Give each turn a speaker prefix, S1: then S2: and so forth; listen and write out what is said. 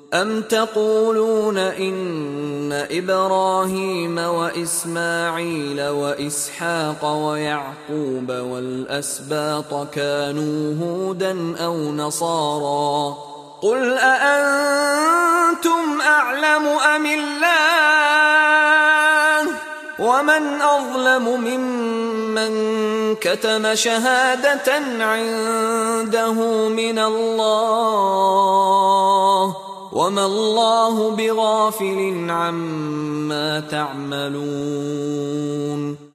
S1: أَمْ تَقُولُونَ إِنَّ إِبْرَاهِيمَ وَإِسْمَاعِيلَ وَإِسْحَاقَ وَيَعْقُوبَ وَالْأَسْبَاطَ كَانُوا هُودًا أَوْ نَصَارَىٰ ۗ قُلْ أَأَنتُمْ أَعْلَمُ أَمِ اللَّهُ ۗ وَمَنْ أَظْلَمُ مِمَّن كَتَمَ شَهَادَةً عِندَهُ مِنَ اللَّهِ ۗ وَمَا اللَّهُ بِغَافِلٍ عَمَّا تَعْمَلُونَ